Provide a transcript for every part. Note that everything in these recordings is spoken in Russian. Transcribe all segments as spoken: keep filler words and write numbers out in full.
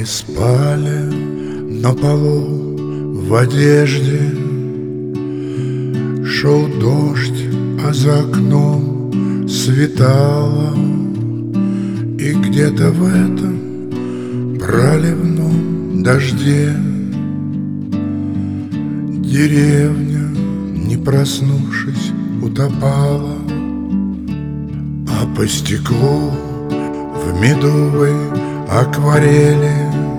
спали на полу в одежде. Шел дождь, а за окном светало, и где-то в этом проливном дожде деревня, не проснувшись, утопала, а по стеклу в медовой акварели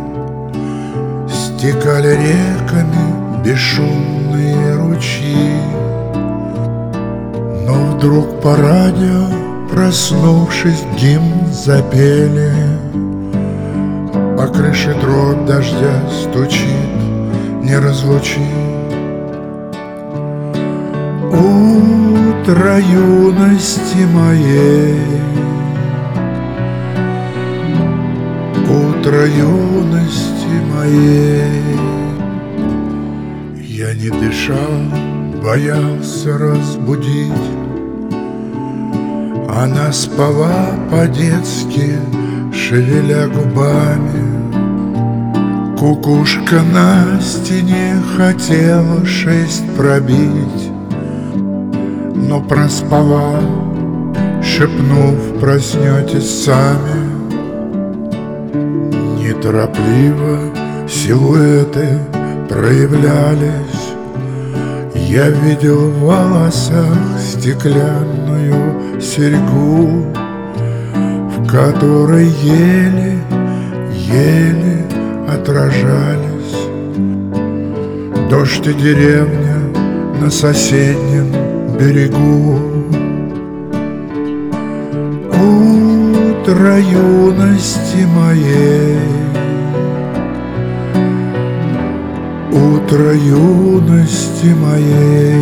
стекали реками бесшумные ручьи. Но вдруг по радио, проснувшись, гимн запели. По крыше дробь дождя стучит, не разлучи. Утро юности моей, утро юности моей. Я не дышал, боялся разбудить. Она спала по-детски, шевеля губами. Кукушка на стене хотела шесть пробить, но проспала, шепнув: проснетесь сами. Неторопливо силуэты проявлялись. Я видел в волосах стеклянную серьгу, в которой еле, еле отражались дождь и деревня на соседнем берегу. Утро юности моей, утро юности моей,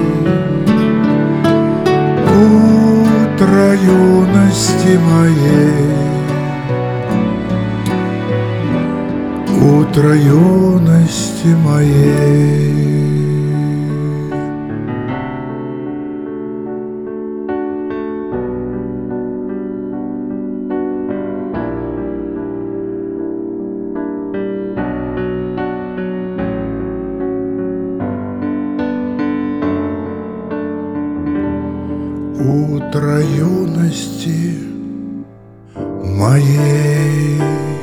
утро юности моей, утро юности моей. Утро юности моей.